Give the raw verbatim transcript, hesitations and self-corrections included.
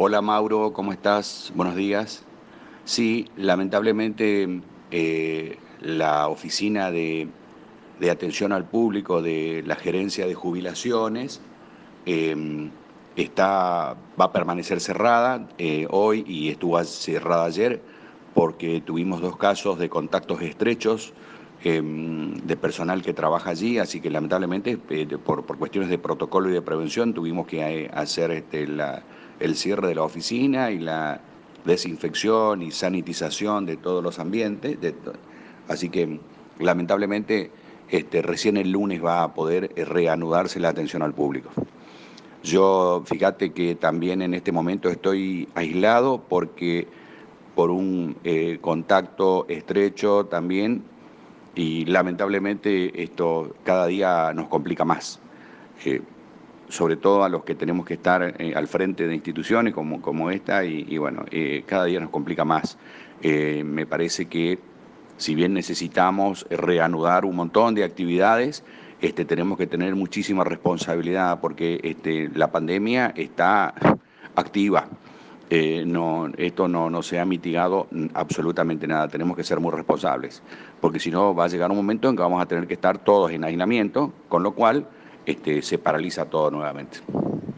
Hola Mauro, ¿cómo estás? Buenos días. Sí, lamentablemente eh, la oficina de, de atención al público de la gerencia de jubilaciones eh, está, va a permanecer cerrada eh, hoy y estuvo cerrada ayer porque tuvimos dos casos de contactos estrechos eh, de personal que trabaja allí, así que lamentablemente eh, de- por, por cuestiones de protocolo y de prevención tuvimos que eh, hacer este, la- el cierre de la oficina y la desinfección y sanitización de todos los ambientes, de to- así que lamentablemente este, recién el lunes va a poder eh, reanudarse la atención al público. Yo, fíjate que también en este momento estoy aislado porque por un eh, contacto estrecho también y lamentablemente esto cada día nos complica más, eh, sobre todo a los que tenemos que estar eh, al frente de instituciones como, como esta y, y bueno, eh, cada día nos complica más. Eh, me parece que si bien necesitamos reanudar un montón de actividades, este, tenemos que tener muchísima responsabilidad porque este, la pandemia está activa. Eh, no, esto no, no se ha mitigado absolutamente nada. Tenemos que ser muy responsables, porque si no va a llegar un momento en que vamos a tener que estar todos en aislamiento, con lo cual este, se paraliza todo nuevamente.